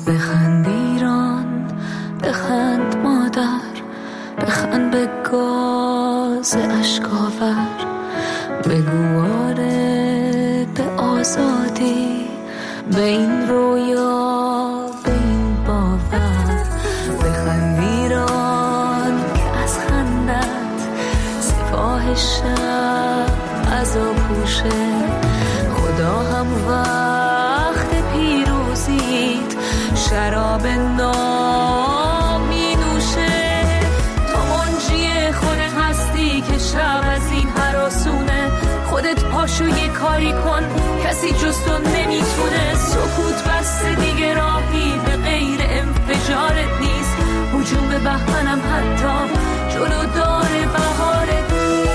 بخند ایران، بخند مادر، بخند به گاز اشکاور، بگو آره به آزادی، به این رویا، به این باور. بخند ایران که از خندت سپاه شب عزا پوشه، خدا هم وقت پیروزیت شراب نام می نوشه. تو منجی خود هستی که شب از این هراسونه، خودت پاشو یه کاری کن کسی جز تو نمیتونه. سکوت بسته دیگه راهی به غیر انفجارت نیست، هجوم به بهمنم حتی جلو داره بهارت.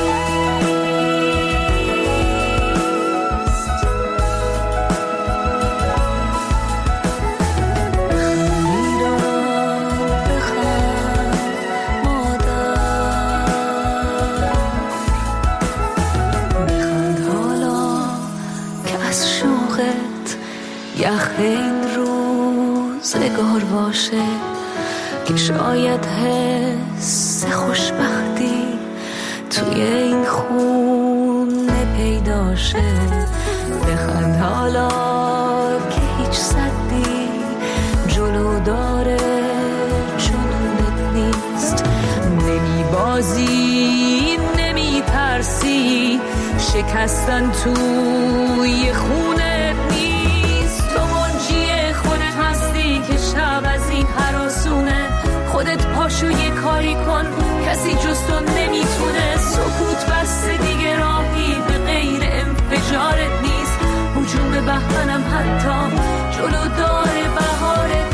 یخ این روزگار باشه که شاید حس خوشبختی توی این خونه پیدا شه. بخند حالا که هیچ سدی جلو داره جنونت نیست، نمی بازی نمی ترسی، شکستن توی خونه نیست. تو منجی خودت هستی که شب از این هراسونه، خودت پاشو یه کاری کن کسی جز تو نمیتونه. سکوت بسته دیگه راهی به غیر انفجارت نیست، هجوم به بهمنم حتی جلو داره بهارت.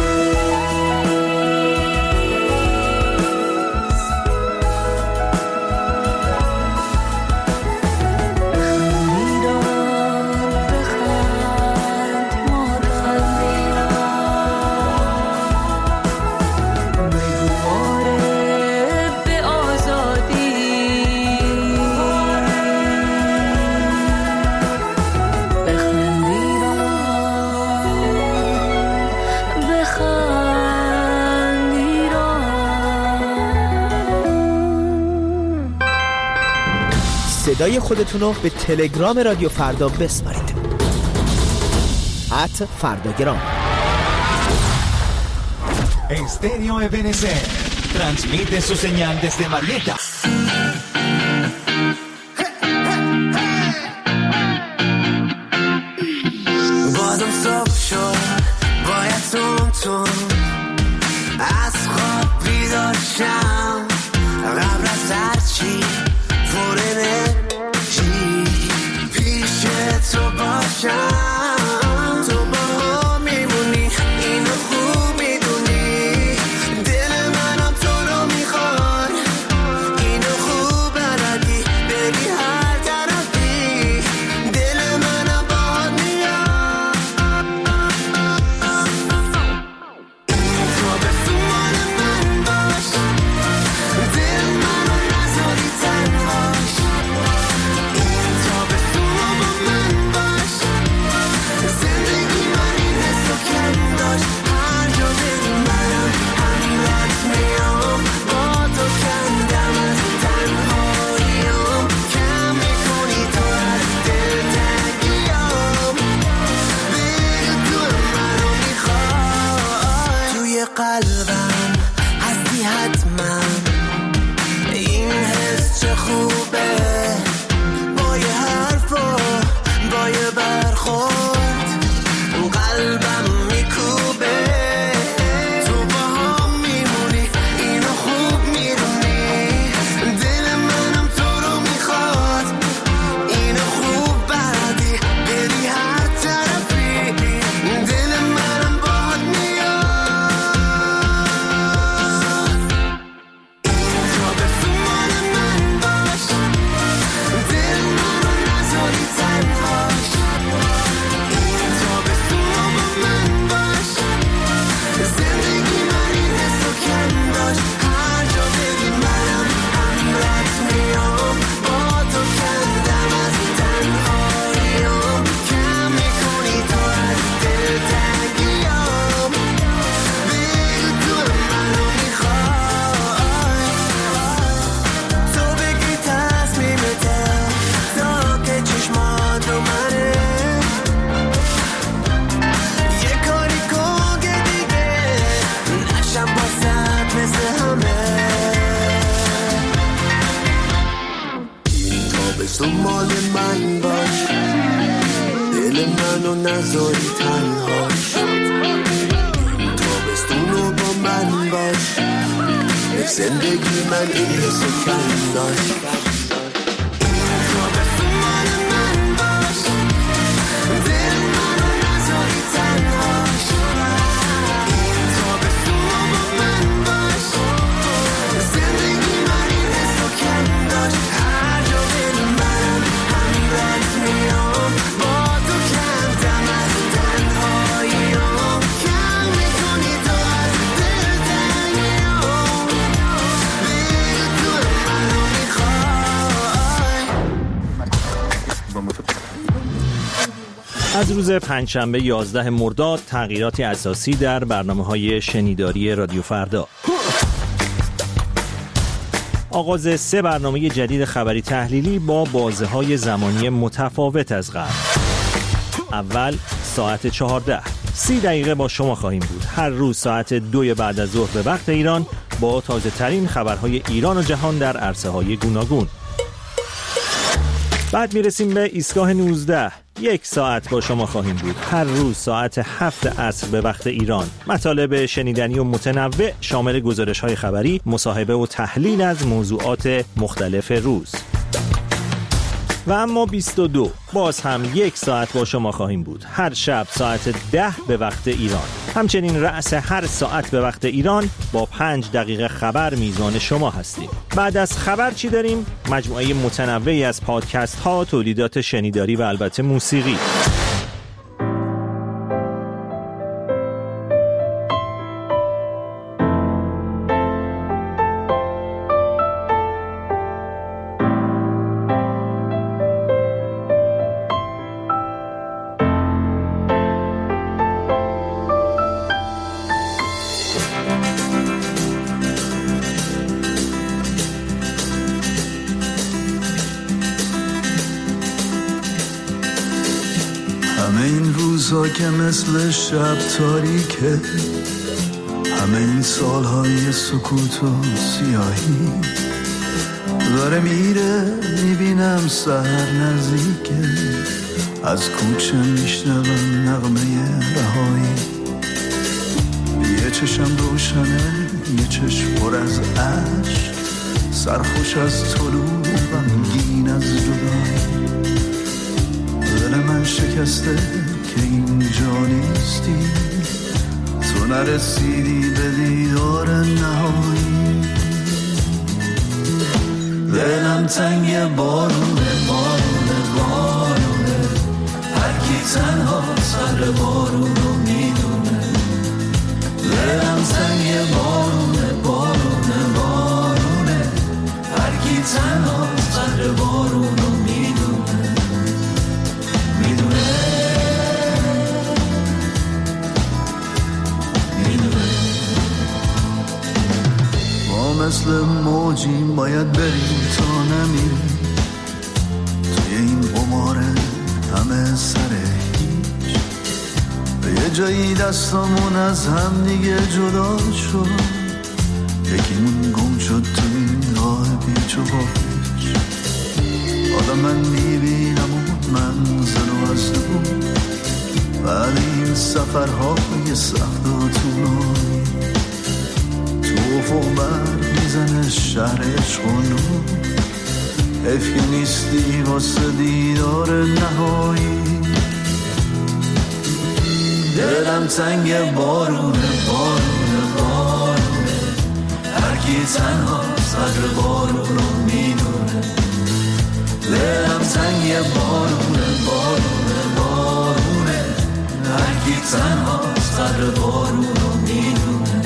صدای خودتونو به تلگرام رادیو فردا بسپارید. @فرداگرام. Estéreo Ebenezer transmite su señal desde Marietta. بازم صبح شد، باید تون از خواب بیدار شم، قبل از هرچی پر انرژی پیش تو باشم. تو با هم میمونی اینو خوب میدونی، دل منم تو رو میخواد، اینو خوب بلدی بری هر طرفی، دل منم باهات میاد. تو به سوال من باش، دل منو نذاری تنهاش. تو به سوال من باش، زندگی من این حسو کم داشت. هر جا بری منم همین رات میام، با تو کندم از تنهاییام، کم میکنی تو از دل تنگیام. بگو تو منو میخوای، توی قلبم هستی حتما، این حس چه خوبه، با یه حرف و با یه برخورد قلبم میکوبه. تو با هم میمونی اینو خوب میدونی، دل منم تو رو میخواد، اینو خوب بلدی بری هر طرفی، دل منم باهات میاد. زندگی من این حسو کم داشت. این تابستون مال من باش، دل منو نذاری تنهاش. این تابستون با من باش، زندگی من این حسو کم داشت. هر جا دل منم همین رد میام، با تو کم از تنهاییام. کم میکنی تو از دل تنگیام، بیل تو منو میخوای. از روز پنجشنبه 11 مرداد تغییراتی اساسی در برنامه‌های شنیداری رادیو فردا. آغاز 3 برنامه جدید خبری تحلیلی با بازه‌های زمانی متفاوت از قبل. اول ساعت 14 30 دقیقه با شما خواهیم بود. هر روز ساعت 2 بعد از ظهر به وقت ایران با تازه ترین خبرهای ایران و جهان در عرصه‌های گوناگون. بعد میرسیم به ایستگاه 19. 1 ساعت با شما خواهیم بود. هر روز ساعت 7 عصر به وقت ایران. مطالب شنیدنی و متنوع شامل گزارش‌های خبری، مصاحبه و تحلیل از موضوعات مختلف روز. و اما 22 باز هم 1 ساعت با شما خواهیم بود. هر شب ساعت 10 به وقت ایران. همچنین رأس هر ساعت به وقت ایران با 5 دقیقه خبر میزبان شما هستیم. بعد از خبر چی داریم؟ مجموعه متنوعی از پادکست ها، تولیدات شنیداری و البته موسیقی. همه این روزها که مثل شب تاریکه، همه این سالهای سکوت و سیاهی داره میره، میبینم سحر نزدیکه، از کوچه میشنوم نغمه رهایی. یه چشم روشنه، یه چشم پر از عشق، سرخوش از طلوع غمگین از جدایی. دل من شکسته که اینجا نیستی، تو نرسیدی به دیدار نهایی. دلم تنگ بارونه بارونه بارونه، هرکی تنها سر بارونو میدونه. دلم تنگ بارونه بارونه بارونه، هرکی تنها سر بارونو میدونه. مثل موجی باید بریم تا نمیریم توی این قمار همه سر هیچ. به یه جایی دستامون از هم دیگه جدا شد، یکیمون گم شد تو این راه پیچ و پاچ. حالا من میبینم اون منزل و از دور، بعد این سفرهای سخت و طولانی. تو افق بر میزنه شهر عشق و نور، حیف که نیستی واسه دیدار نهایی. دلم تنگ بارونه بارونه بارونه، هرکی تنها صدر بارونو میدونه. دلم تنگ بارونه بارونه بارونه، هرکی تنها صدر بارونو میدونه.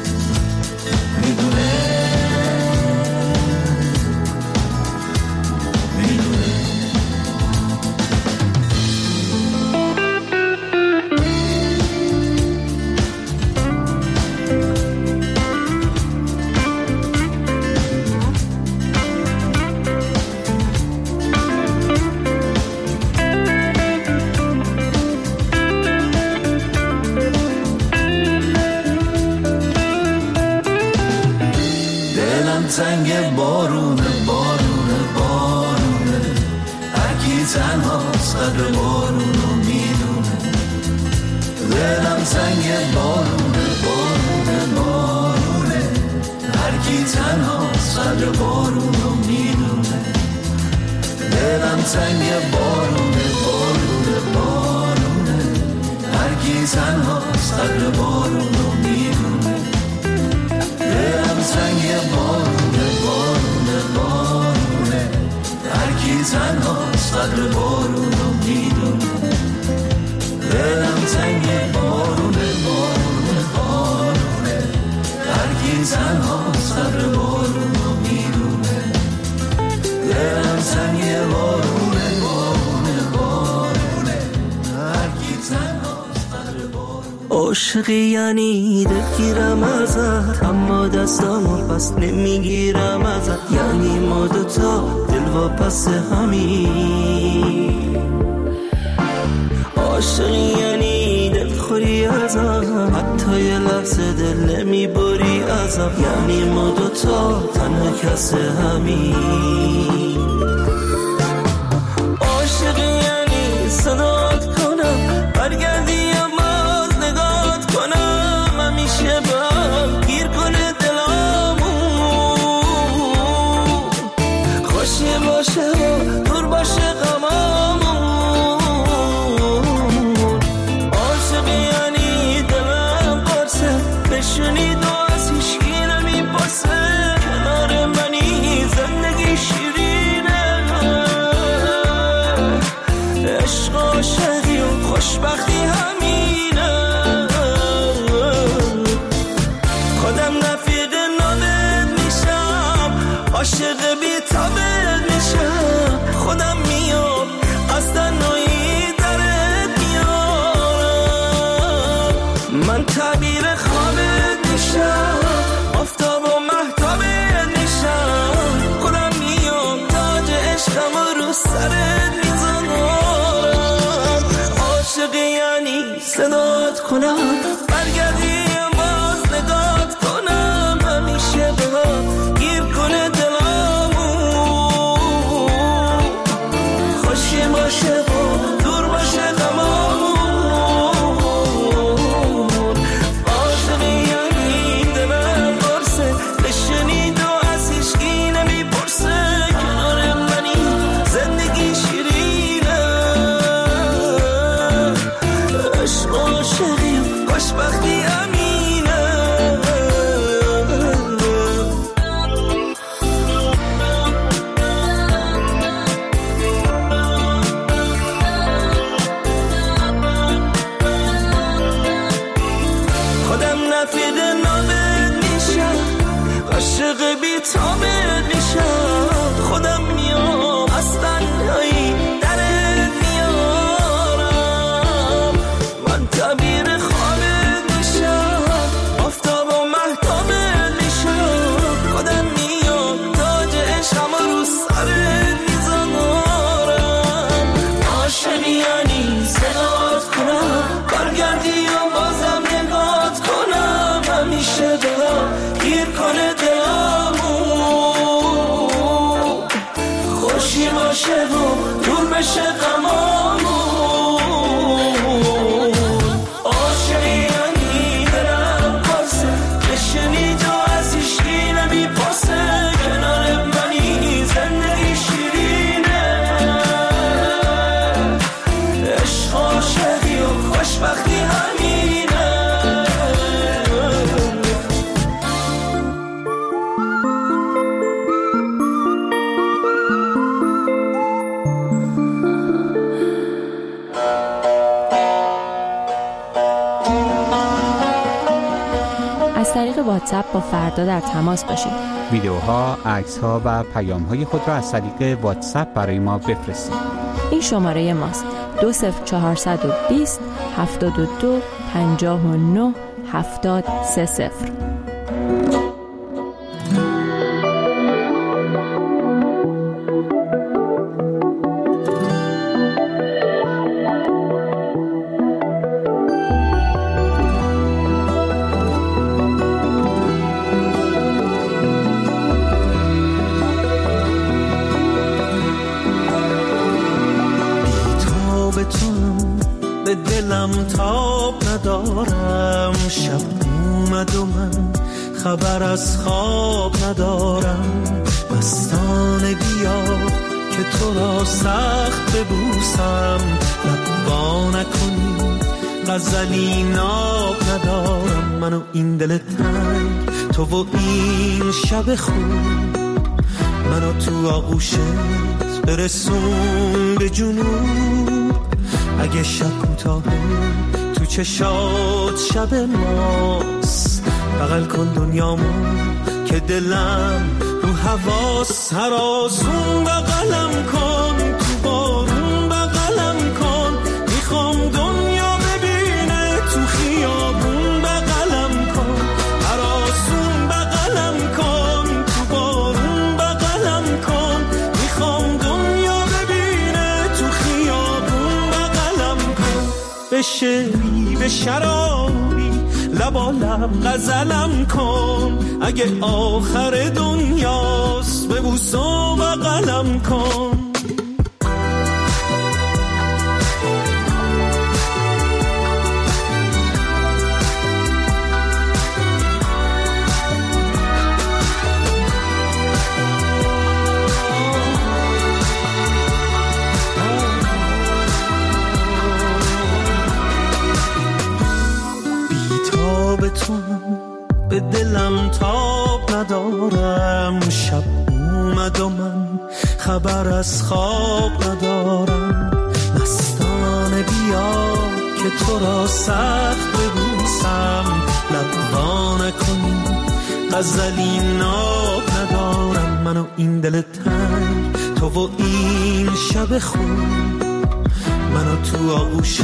تنگ بارونه بارونه بارونه، هرکی تنها صدر بارونو میدونه. دلم تنگ بارونه بارونه بارونه، هرکی تنهاست قدر بارون رو میدونه دلم تنگ بارونه بارونه بارونه هرکی تنهاست قدر بارون رو میدونه دلم تنگ بارونه بارونه بارونه هرکی تنهاست قدر بارون رو میدونه دلم تنگ بارونه بارونه بارونه هرکی تنهاست قدر بارون رو میدونه دلم تنگ بارونه بارونه بارونه هرکی تنهاست قدر بارون. عاشقی یعنی دلگیرم ازت اما دستامو پس نمیگیرم ازت یعنی ما دوتا دل و پس همین عاشقی یعنی دلخوری ازم حتی یه لحظه دل نمیبری ازم یعنی ما دوتا تنها کس همین عاشقی یعنی صدات کنم برگردی یا باز نگات کنم همیشه با گیر کنه دلامو خوشی باشه و دور باشه غمامو بشونی دو از هیچکی نمیپاسه کنار منی زندگی شیرینه عشق عاشقی و خوشبختی همینه خودم رفیق نامت میشم عاشق بی‌تابت میشم خودم میام از تنهایی درت میارم من تعبیر آفتاب و مهتابت میشم خودم میام تاج عشقم رو سرت میذارم عاشقی یعنی صدات کنم برگردی باز نگات کنم همیشه بهم گیر کنه دلامو خوشی باشه و دور باشه غمامو خوشبختی امینه خودم نفید نامت میشم عاشق بی‌تابت میشم خودم میام از تنهایی درت میارم من تعبیر گیر کنه دلامو خوشی باشه و دور بشه غمامو عاشقی یعنی دلم پاسه بشنی تو از هیچکی نمیپاسه کنار منی زندگی شیرینه عشق عاشقی و خوشبختی همینه از طریق واتساپ با فردا در تماس باشید. ویدیوها، عکس‌ها و پیام‌های خود را از طریق واتساپ برای ما بفرستید. این شماره ماست 20420 72 59 7030. به دلم تاب ندارم شب اومد و من خبر از خواب ندارم. مستانه بیا که تو را سخت ببوسم، لبا نکنی غزلی ناب ندارم. من و این دل تنگ، تو و این شب خوب، منو تو آغوشت برسون به جنوب. اگه شب کوتاهه تو چشات شب ماست، بغل کن دنیامو که دلم رو حواس. هر آسون بغلم کن، تو بارون بغلم کن، میخوام دنیا ببینه تو خیابون بغلم کن. هر آسون بغلم کن، تو بارون بغلم کن، میخوام دنیا ببینه تو خیابون بغلم کن. به شعری به شرابی لبا لب غزلم کن، اگه آخر دنیاست ببوس و بغلم کن. به دلم تاب ندارم، شب اومد و من خبر از خواب ندارم. مستانه بیا که تو را سخت ببوسم، لبا نکنی غزلی ناب ندارم. من و این دل تنگ، تو و این شب خوب، منو تو آغوشت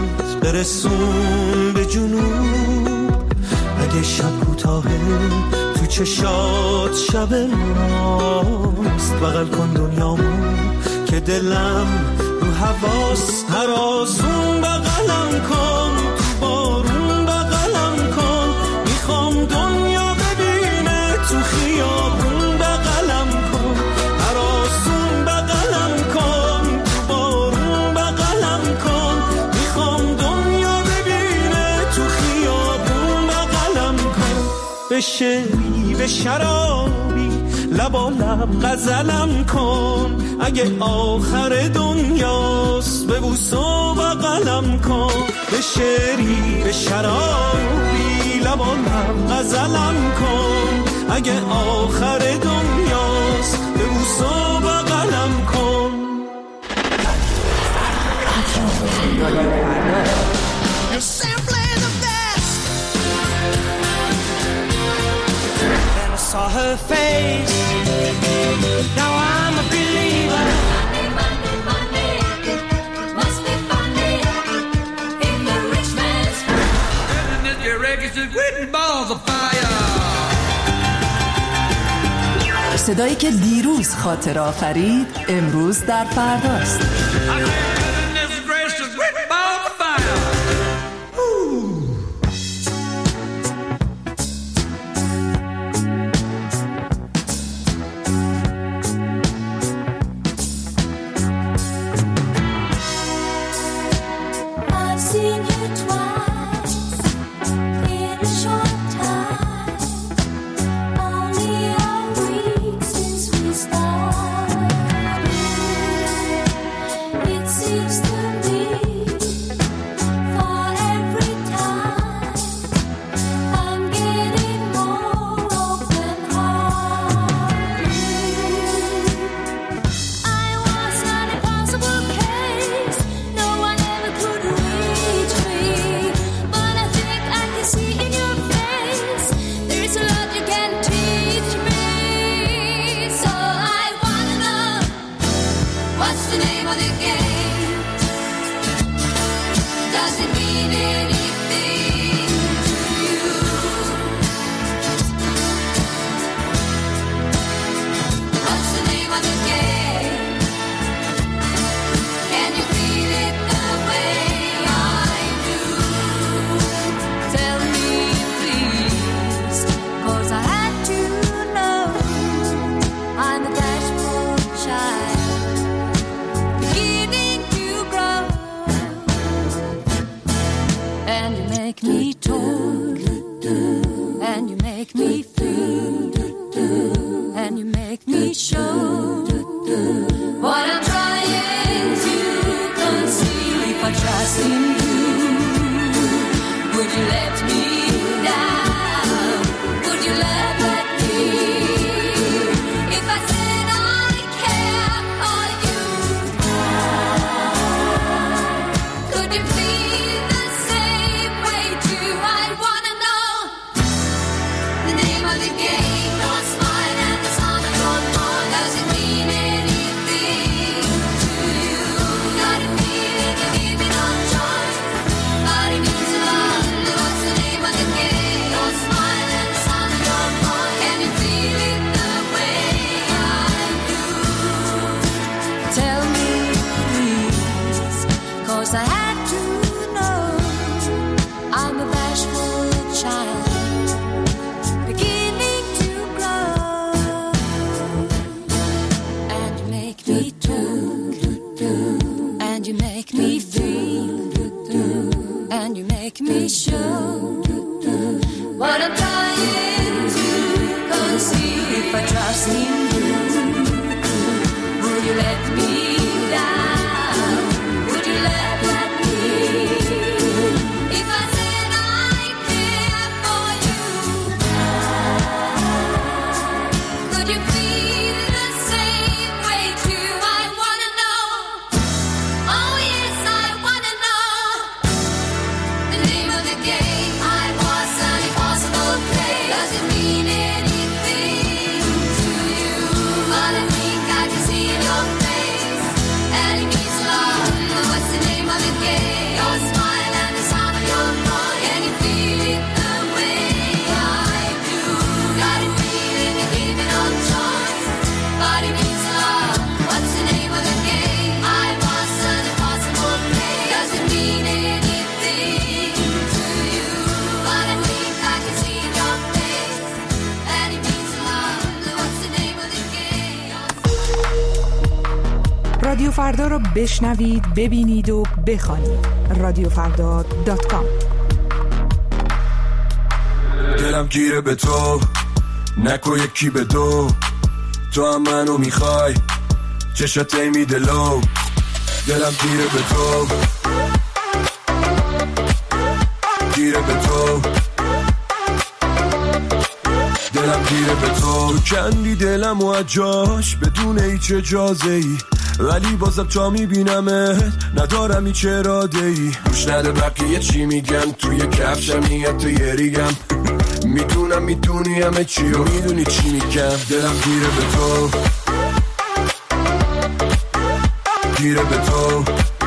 برسون به جنوب. اگه شب کوتاهه تو چشات شب ماست، بغل کن دنیامو که دلم رو حواس. هر آسون بغلم کن، تو بارون بغلم کن، میخوام دنیا ببینه تو خیابون بغلم کن. هر آسون بغلم کن، تو بارون بغلم کن، میخوام دنیا ببینه تو خیابون بغلم کن. به شعری به شرابی لبا لب غزلم کن، اگه آخر دنیاست ببوس و بغلم کن. به شعری به شرابی لبا لب غزلم کن، اگه آخر دنیاست ببوس و بغلم کن. Saw her face, now I'm a believer. Monday, Monday, Monday, must be funny in the rich man's living in your records and written balls of fire. صدایی که دیروز خاطر آفرید امروز در فرداست. It's make me feel, and you make me show what I'm trying to conceal. If I trust in you, would you let me down? Would you let me? If I said I care for you, could you feel the same way too? I wanna know the name of the game. Your smile and the sound of your voice. Does it mean anything to you? Got a feeling you're giving up choice, but it means a lot. What's the name of the game? Your smile and the sound of your voice. Can you feel it the way I do? Tell me please, 'cause I had to know. I'm a bashful child, beginning to grow, and you make me do, and you make me feel, and you make me show what I'm trying to conceal. If I trust in you, would you let me down? Would you let me? If I said I care for you, could you feel the same way too? I wanna know. Oh yes, I wanna know the name of the game. I was an impossible play. Does it mean anything to you? But I think I can see in your face, and it means a lot. What's the name of the game? Your smile and the sound of your voice. Can you feel it the way I do? Got a feeling you're giving up choice, but it means a lot. What's the name of the game? I was an impossible play. Does it mean anything to you? But I think I can see in your face, and it means a lot. What's the name of the game? رادیو فردا رو بشنوید، ببینید و بخوانید. رادیوفردا.com. دلم گیره به تو، نکو یکی به دو، تو هم منو میخوای، چشات میده لو. دلم گیره به تو، گیره به تو، دلم گیره به تو. تو کندی دلم و جاش بدون هیچ اجازه ای، ولی بازم تا میبینمت ندارم هیچ اراده ای. گوش نده بقیه چی میگن، توی کفشم نیت تو یه ریگم. میدونم میدونی همه چی و میدونی چی میگم. دلم گیره به تو، گیره به تو،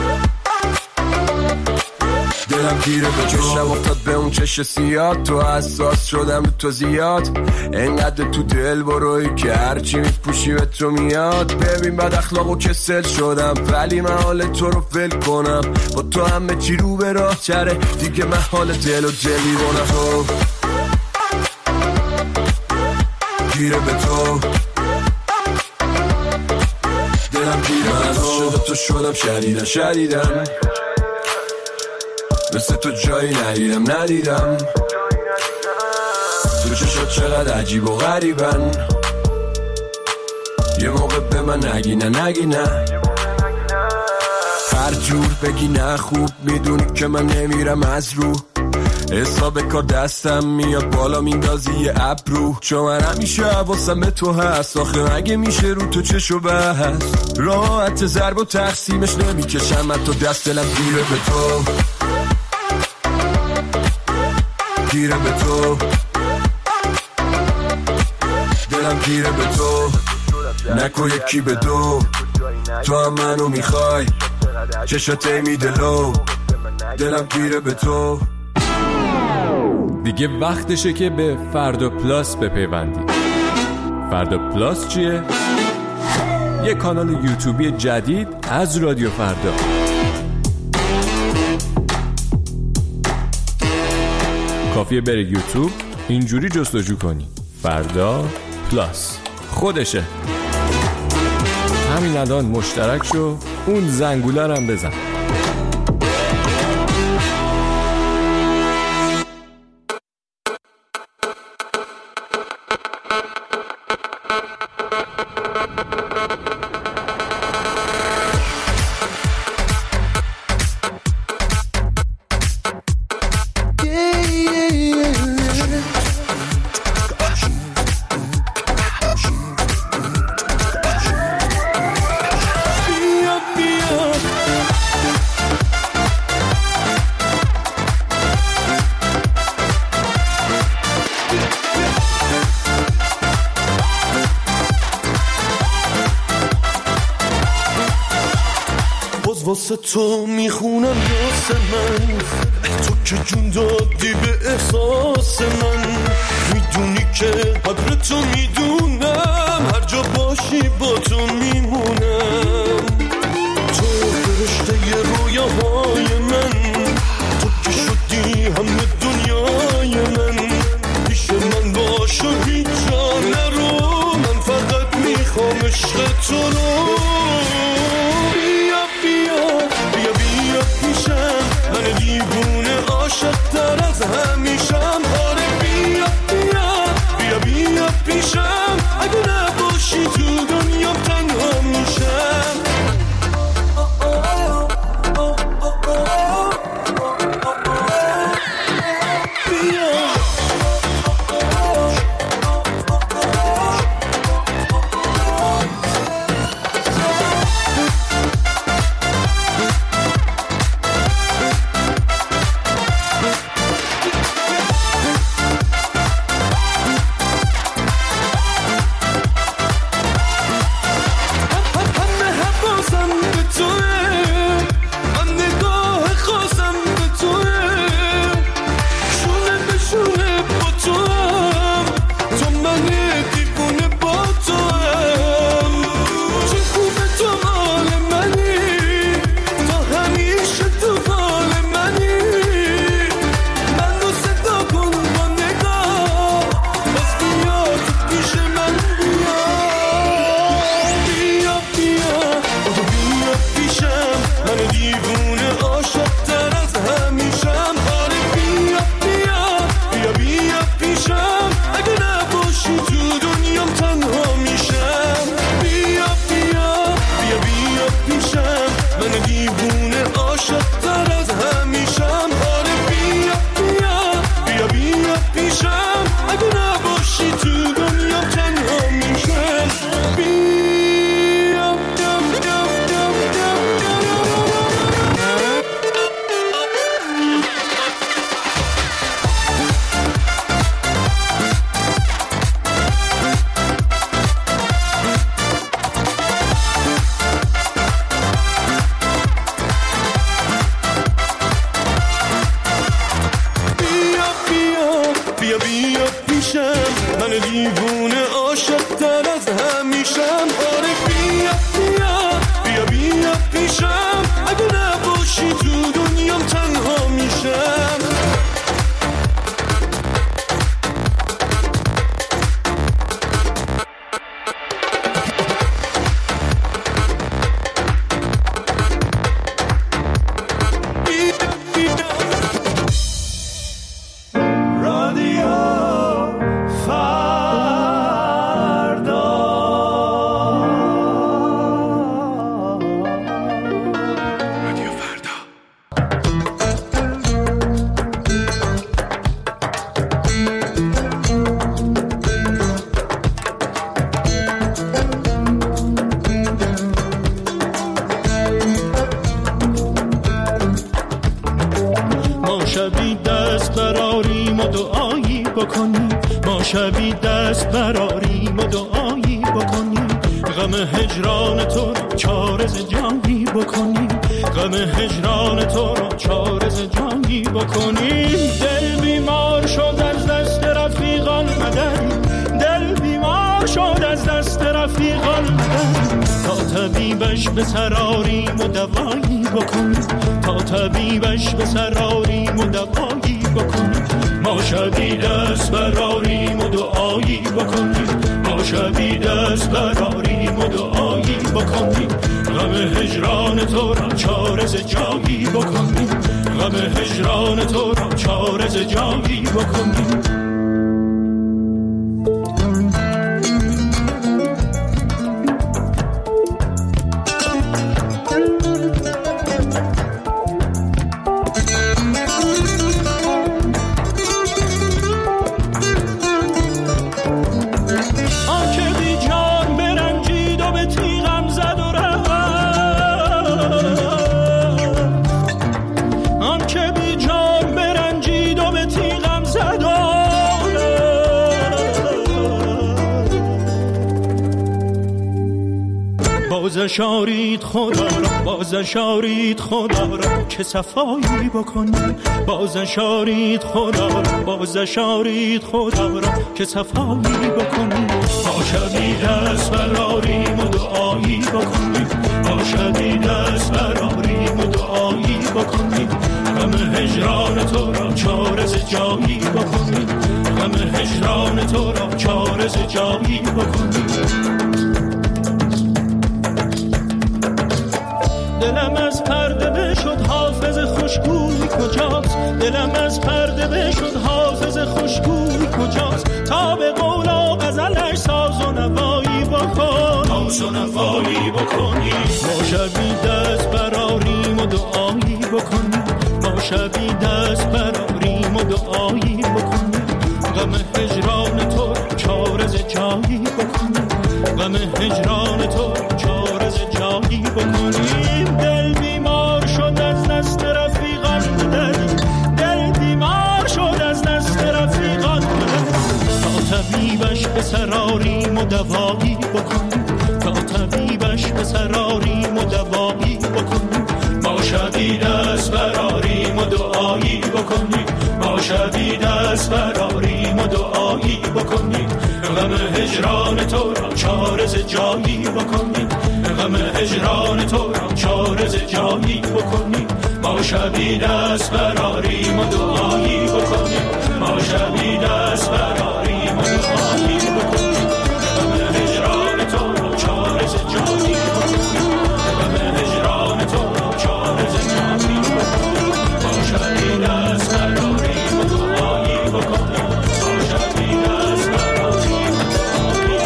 دلم گیره به تو. چشم افتاد به اون چش سیاد، تو حساس شدم رو تو زیاد. انقدر تو دل بروی که هرچی میپوشی به تو میاد. ببین بد اخلاق و کسل شدم، ولی من حال تو رو فل کنم. با تو همه چی رو به راه چره، دیگه من حال دل و دلی بونم. تو گیره به تو، دلم گیره به تو. تو شدم شدیدم، مثل تو جایی ندیدم. تو چشات چقدر عجیب و غریبن، یه موقع به من نگی نه. هر جور بگی نه خوب، میدونی که من نمیرم از رو. حساب کار دستم میاد بالا میندازی یه ابرو. چون من همیشه حواسم به تو هست، آخه مگه میشه رو تو چشو بست. راحت ضرب و تقسیمش نمیکشم من تو دست. دلم گیره به تو، گیره به تو، دلم گیره به تو، نکو یکی به دو، تو هم منو میخوای، چشات میده لو. دلم گیره به تو. دیگه وقتشه که به فردا پلاس بپیوندید. فردا پلاس چیه؟ یه کانال یوتیوبی جدید از رادیو فردا. کافیه بری یوتیوب، اینجوری جستجو کنی فردا پلاس، خودشه. همین الان مشترک شو، اون زنگوله رو هم بزن. واسه تو میخونم یاس من، تو که جون دادی به احساس من. میدونی که قدر تو میدونم، هر جا باشی با تو میمونم. تو فرشته رویاهای من، تو که شدی همه دنیای من. پیش من باش و هیچ جا نرو، من فقط میخوام عشق تو رو. بیا بیا بیا بیا پیشم، من دیوونه عاشق تر از همیشم. آره بیا بیا بیا بیا پیشم، اگه نباشی تو دنیام تنها میشم. شبی دست براریم و دعایی بکنیم، غم هجران تو را چارز جانی بکنیم، غم هجران تو را چارز جانی بکنیم. دل بیمار شد از دست رفیقان مدد، دل بیمار شد از دست رفیقان مدد، تا طبیبش به سراریم و دوایی بکنیم، تا طبیبش به سراریم و دوایی بکنیم. ما شبی دست براریم و دعایی بکنیم، ما شبی دست براریم و دعایی بکنیم، غم هجران تو را چارز جایی بکنیم، غم هجران تو را چارز جایی بکنیم. آن که بی جان برنجید و به تیغم زد بازش آرید خدا را، بازش آرید خدا را که صفایی بکنیم. بازش آرید خدا را، بازش آرید خدا را که صفایی بکنیم. ما شبی دست براریم و دعایی بکنیم. ما شبی دست براریم و دعایی بکنیم. غم هجران تو را چارز جایی بکنیم. غم هجران تو را چارز جایی بکنیم. دلم از پرده بشد حافظ خوشگوی کجاست؟ دلم از پرده بشد حافظ خوشگوی کجاست؟ تا به قول و غزلش ساز و نوایی بکن، ساز و نوایی بکنی. ما شبی دست براریم و دعایی بکنیم. ما شبی دست براریم و دعایی بکنیم. غم هجران تو چارز جایی بکنیم. غم هجران تو چارز جایی بکنیم. دل بیمار شد از دست رفیقان بدهیم. دل بیمار شد از دست رفیقان بدهیم. تا طبیبش به سراریم و دوایی بکنیم. تا طبیبش به سراریم و دوایی بکنیم. ما شبی دست براریم و دعایی بکنیم. ما شبی دست براریم و دعایی بکنیم. غم هجران تو را چارز جایی بکنیم. غم هجران تو را چارز جایی بکنیم. ما شبی دست براریم و دعایی بکنیم. ما شبی دست براریم و دعایی بکنیم. غم هجران تو را چارز جایی بکنیم. غم هجران تو را چارز جایی بکنیم. ما شبی دست براریم و دعایی بکنیم. ما شبی دست براریم و دعایی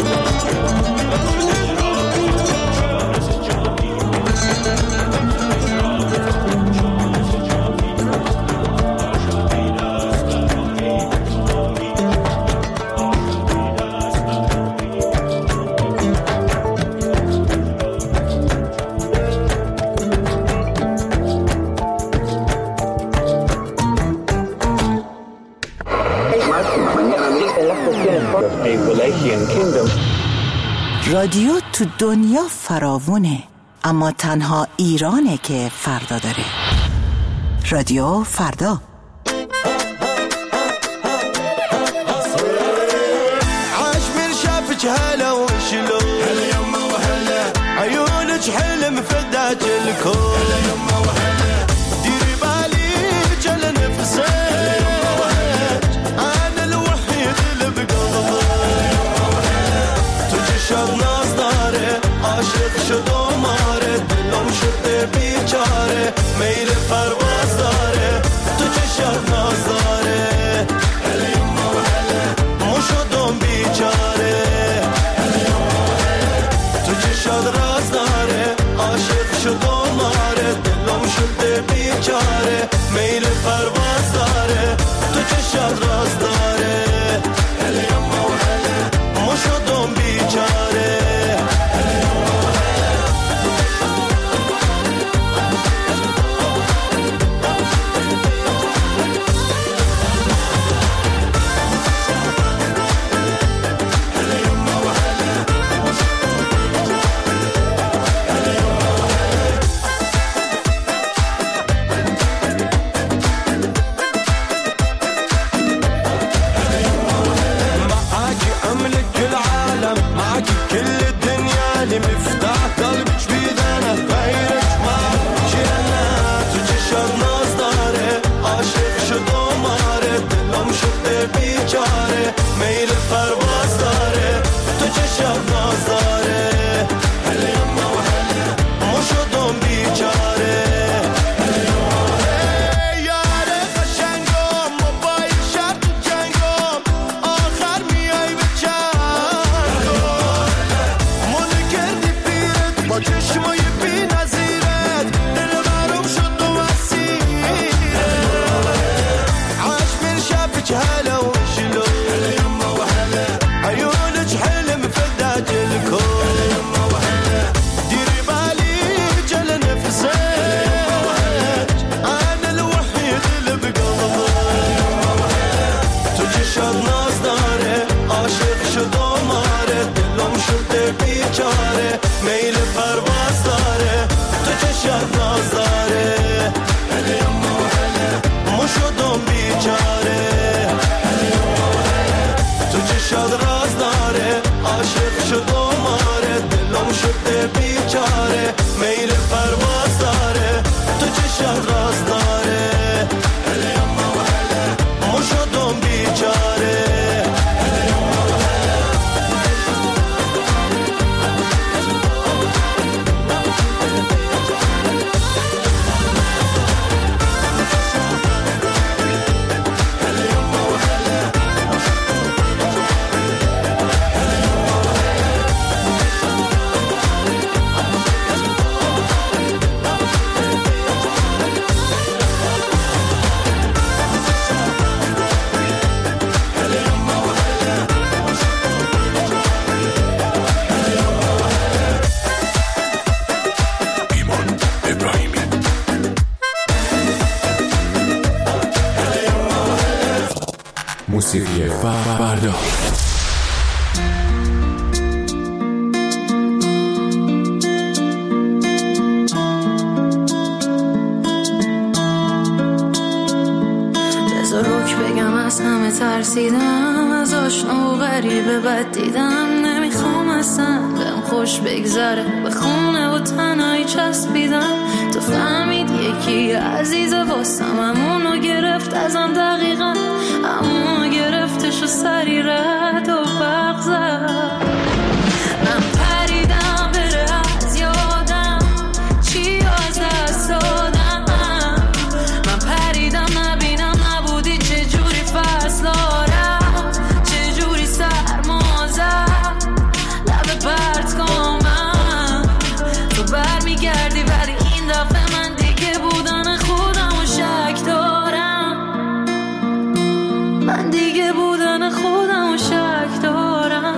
رادیو تو دنیا فراوونه، اما تنها ایرانه که فردا داره. رادیو فردا. عاش من شافك هلا وشلو هلا يما وهلا عيونك حلم فداك الكون هلا يما وهلا ديري بالي جل نفسك هلا يما وهلا انا الوحيد اللي بقلبك هلا يما وهلا تجشب ناس داره عاشق شد و ماره دلم شده بیچاره میل پرواز داره تجشب ناز داره هلا يما وهلا مو شدم بیچاره هلا يما وهلا تجشب راز داره عاشق شد و ماره دلم شده بیچاره میل پرواز داره تجشب راز داره هلا يما وهلا مو شدم بیچاره مفتاح قلبك بيدنا غيرك ما جينا تجشر ناز داره عاشق شد و ماره دلم شده بیچاره میل پرواز داره تجشر ناز داره هلا يما وهلا مو شدم بیچاره هلا يما وهلا یار قشنگم موبایل شرط جنگم آخر میای به با چشمای بی نظیرت دل برام شد و وسیره عاش من شافك هلا وشلو هلا يما وهلا شاد راز داره، عاشق شد قماره، دلم شده بیچاره، میل پرواز داره، تو چه شاد راز داره، هله اما و هله مو شدم بیچاره. موسیقی فردا. بذار روک بگم از همه ترسیدم، از آشنا و غریبه بد دیدم، نمیخوام اصلا بهم خوش بگذره، به خونه و تنهایی چسبیدم، تو فهمید یکی عزیزه واسم، همونو گرفت ازم دقیقا، همونو گرفتش و سری رد و برق زد. من پریدم بره از یادم، چی از دست دادم، من پریدم نبینم نبودی، چجوری فصل آرم، چجوری سرما زد، لب پرت کنم، تو برمیگردی ولی این دفعه من دیگه بودن خودم و شک دارم، من دیگه بودن خودم و شک دارم،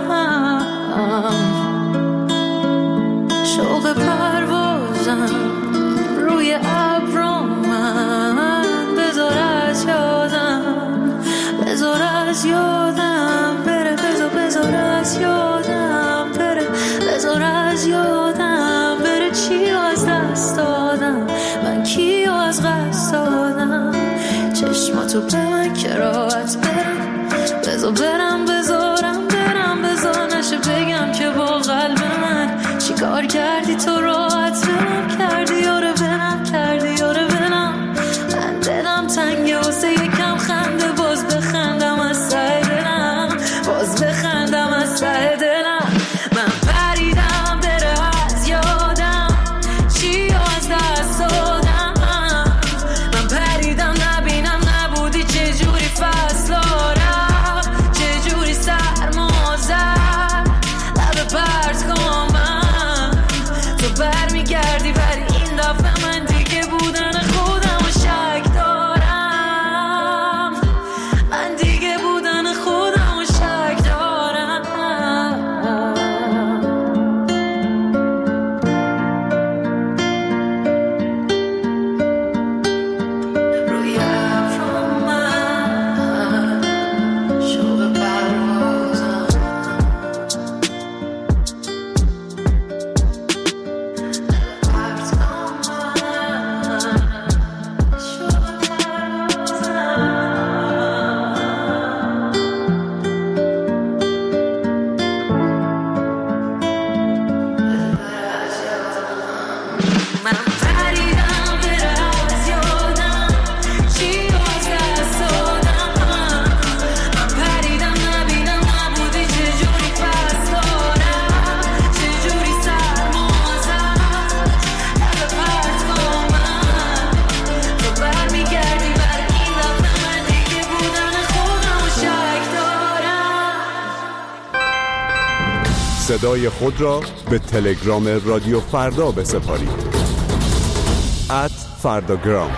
شوق پروازم روی ابرم، من بذار از یادم، بذار از یادم بره، بذار از یادم بره، بذار از یادم بره، چی از دست دادم، من کیو از قصد دادم، چشماتو به من که راحت برم، بذار برم، بذارم برم، بذار نشه بگم که با قلب من چی کار کردی، تو راحت برم کردی، یاره برم کردی، یاره برم، من دلم تنگه واسه یکم خنده، باز بخندم از ته دلم، باز بخندم از ته دلم، من پریدم بره از یادم، چی از دست دادم، من پریدم نبینم نبودی، چجوری فصل آرم، چجوری سرما زد، لب پرت کنم، تو برمیگردی ولی این دفعه من دیگه بودن خودم و شک دارم، من دیگه بودن خودم و شک دارم. روی ابرم من شوق پروازم، پرت کنم، شوق پروازم. من پریدم بره از یادم، چی از دست دادم، من پریدم نبینم نبودی، چجوری فصل آرم، چجوری سرما زد، لب پرت کنم، تو برمیگردی ولی این دفعه من دیگه بودن خودم و شک دارم. صدای خود را به تلگرام رادیو فردا بسپارید. @فرداگرام.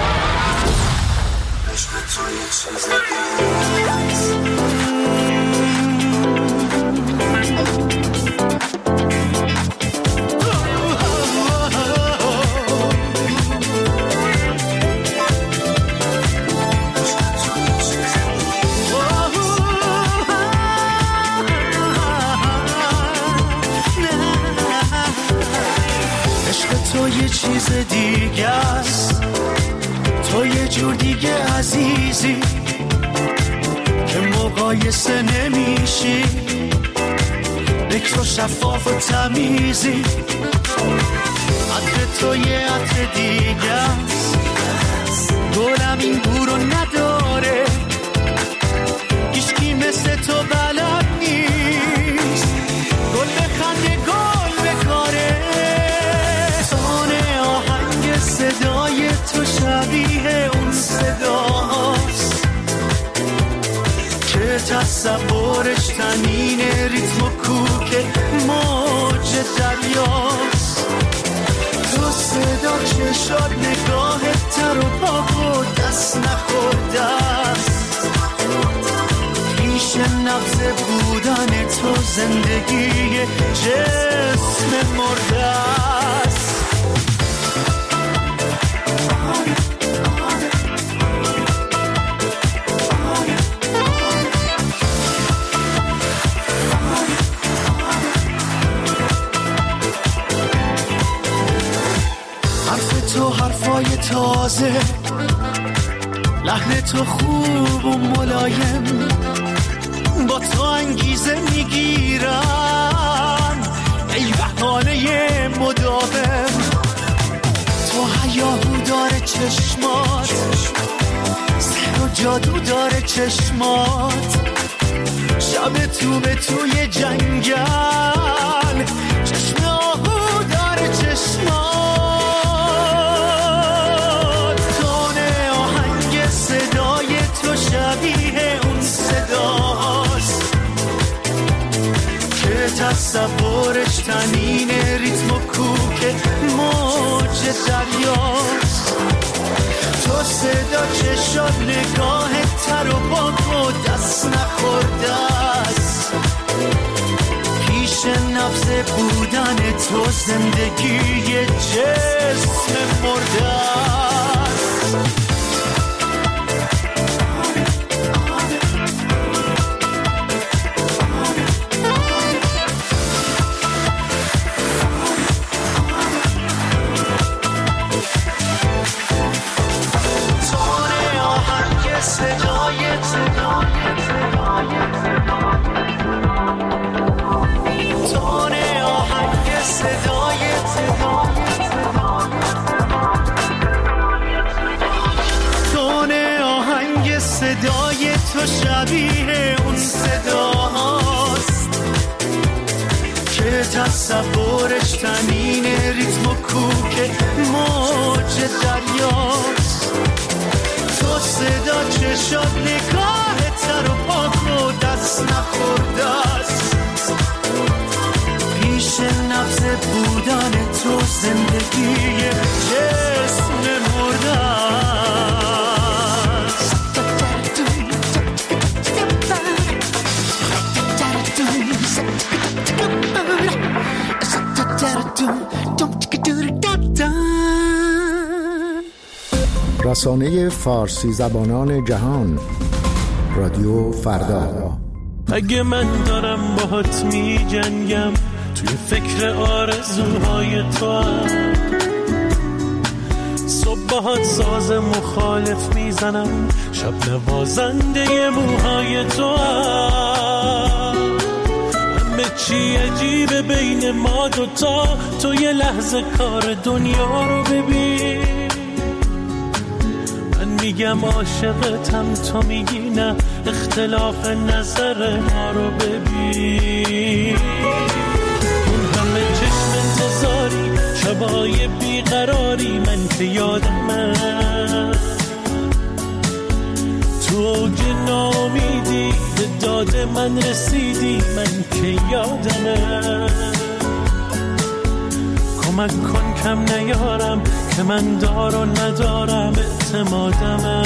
عشق تو یه چیز دیگه است، تو یه جور دیگه عزیزی که موقع مقایسه نمیشی، بکر و شفاف و تمیزی، عطر تو یه عطر دیگه است، گلم این بورو نداره، هیچکی مثل تو بلد نیست، گل بخنده گل بکاره، تون آهنگ صدای تو شبیه اون صداست که تصورش تنین ریتم و کوک موج دریاست، تو صدا چشات نگاه تر و پاک و دست نخورده است، پیش نبض بودن تو زندگی جسم مرده است. تو حرفای تازه، لحن تو خوب و ملایم، با تو انگیزه میگیرم ای بهانه مداوم، تو هیاهو داره چشمات، سحر و جادو داره چشمات، شب تو به توی جنگل، چشم آهو داره چشمات، شبیه اون صداست که تصورش تنین ریتم و کوک موج دریاست، تو صدا چشات نگاه تر و پاک و دست نخورده است، پیش نبض بودن تو زندگی جسم مرده است. صدای تو شبیه اون صداست که تصورش تنین ریتم و کوک موج دریاست، تو صدا چشات نگاه تر و پاک و دست نخورده است، پیش نبض بودن تو زندگی جسم مرده است. رسانه فارسی زبانان جهان، رادیو فردا. اگه من دارم باهات می جنگم، توی فکر آرزوهای تو هم، صبح باهات ساز مخالف میزنم، شب نوازنده موهای تو هم، همه چی عجیبه بین ما دوتا، تو یه لحظه کار دنیا رو ببین، میگم عاشقتم، تو میگی نه، اختلاف نظر ما رو ببین، اون همه چشم انتظاری، شبای بیقراری، من که یادمه تو اوج ناامیدی به داد من رسیدی، من که یادمه کمک کن کم نیارم که من دار و ندارم اعتمادمه،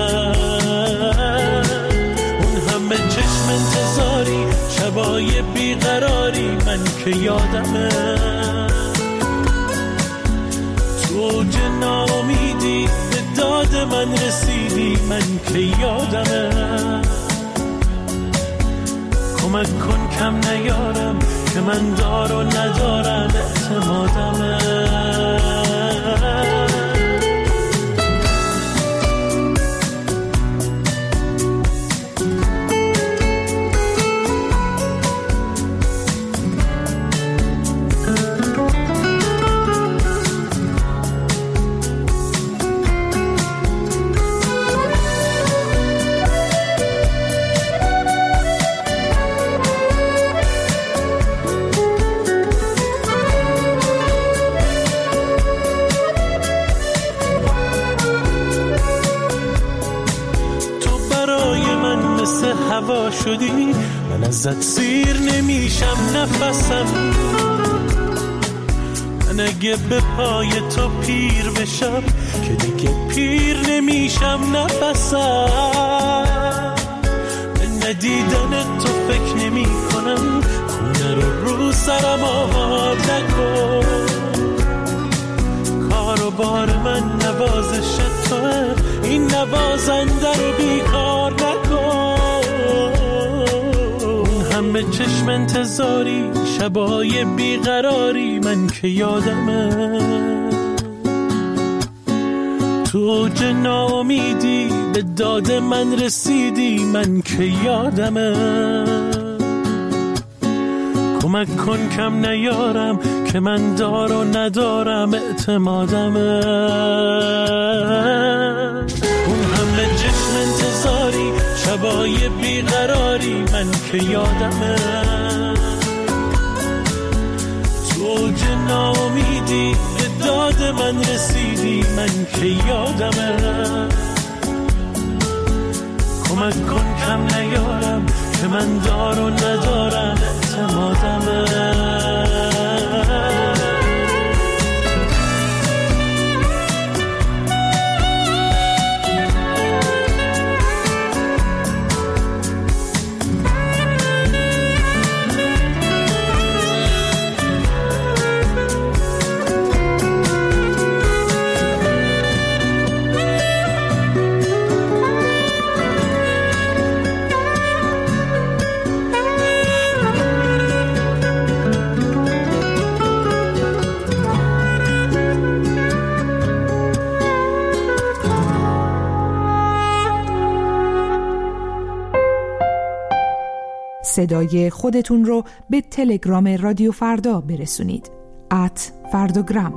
اون همه چشم انتظاری، شبای بیقراری، من که یادمه تو اوج ناامیدی به داد من رسیدی، من که یادمه کمک کن کم نیارم که من دار و ندارم اعتمادمه. ازت سیر نمیشم نفسم. من اگه به پای تو پیر بشم که دیگه پیر نمیشم نفسم. به ندیدن تو فکر نمی کنم، خونه رو سرم آب نکن. کار و بار من نوازش توه، این نوازنده رو بیکار نکن. همه چشم انتظاری، شبای بیقراری، من که یادمه تو اوج ناامیدی به داد من رسیدی، من که یادمه. کمک کن کم نیارم که من دار و ندارم اعتمادمه. اون همه جسم انتظاری، شبای بیقراری، من که یادمه تو اوج ناامیدی به داد من رسیدی، من که یادمه. کمک کن کم نیارم که من دار و ندارم اعتمادمه. صدای خودتون رو به تلگرام رادیو فردا برسونید. @فرداگرام.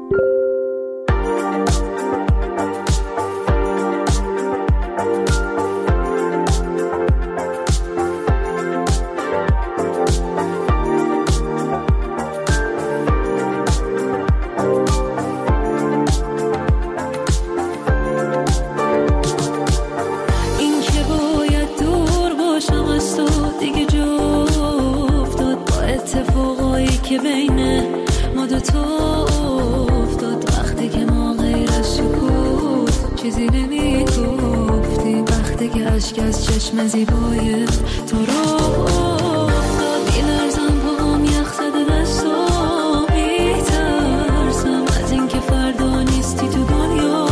که بین ما دوتا افتاد، وقتی که ما غیر از سکوت چیزی نمی گفتیم، وقتی که اشک از چشم زیبای تو رو افتاد. میلرزم پاهم یخ زده دستم، میترسم از این که فردا نیستی تو دنیا،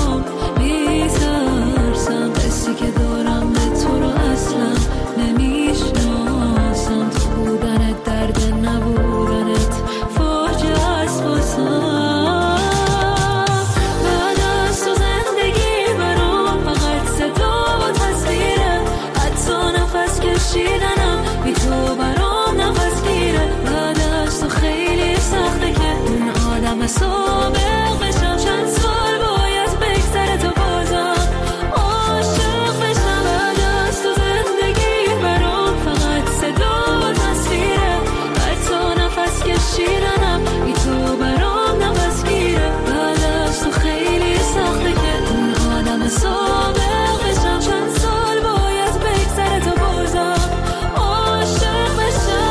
میترسم حسی که دارم به تو رو اصلا نمیشناسم. تو بودنت درد نبودنت فاجعه است واسم. بعد از تو زندگی برام فقط صدا و تصویره، حتی نفس کشیدنم بی تو برام نفس گیره. بعد از تو خیلی سخته که اون آدم سابق بشم، چند سال باید بگذره تا بازم عاشق بشم. بعد از تو زندگی برام فقط صدا و تصویره، حتی نفس کشیدنم بی تو برام نفس گیره. بعد از تو خیلی سخته که اون آدم سابق بشم، چند سال باید بگذره تا بازم عاشق بشم.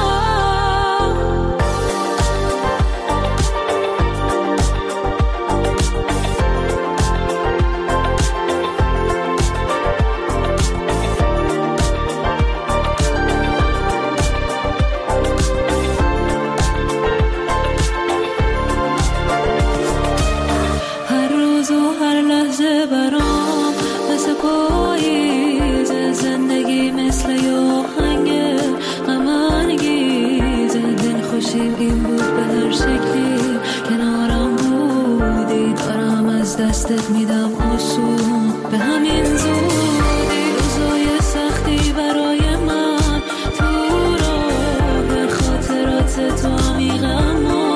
هر روز و هر لحظه برام مثل پاییز، زندگی مثل یه آهنگ غم انگیزه. دل خوشیم این بود به هر شکلی کنارم بودی، دارم از دستت میدم آسون به همین زودی. روزای سختی برای من تو راه خاطرات تو عمیق اما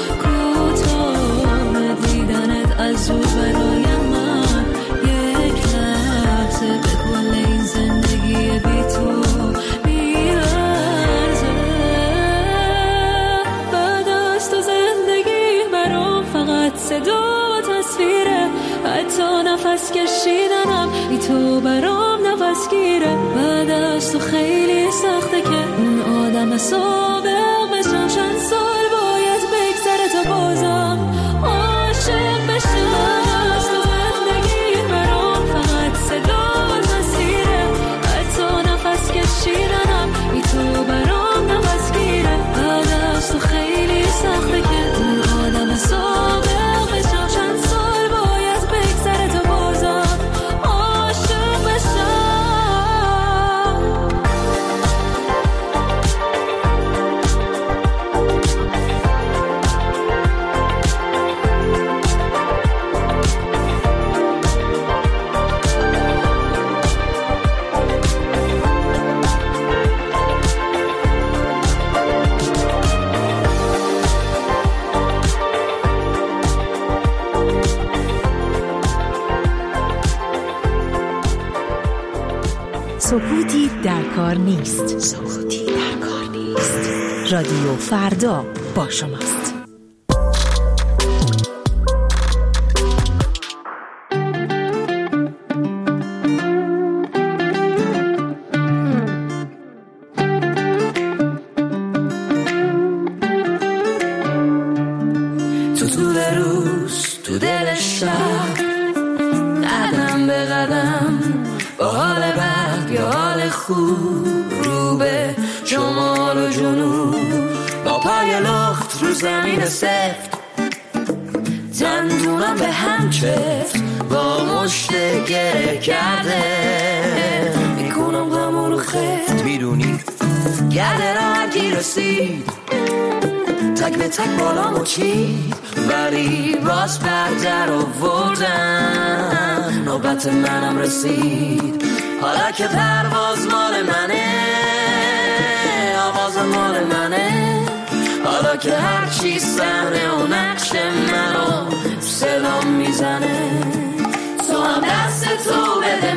کوتاه، دیدنت از دور برای من یک لحظه به کل این زندگی بی تو میرزه. بعد از تو زندگی برام فقط صدا و تصویره، حتی نفس کشیدنم آدم سابق بشم چند سال باید بگذره تا بازم عاشق بشم از تو زندگی برام فقط صدا مسیره حتی نفس کشیدنم بی تو برام نفس گیره بعد از تو خیلی سخته که اون آدم سابق بشم چند سال باید بگذره تا بازم عاشق بشم سکوتی در کار نیست. سکوتی در کار نیست. رادیو فردا با شماست. تو طول روز تو دل شهر قدم به قدم با حال بد یا حال خوب رو به شمال و جنوب با پای لخت رو زمین سفت دندونم به هم چفت با مشت گره کرده میکنم غمو رو خفت میدونی گرده را گیر رسید تک به تک بالامو چید ولی باز بردر آوردم نوبت منم رسید حالا که پرواز مال منه آواز مال منه حالا که هرچی صحنه و نقش منو صدام میزنه تو هم دست تو بده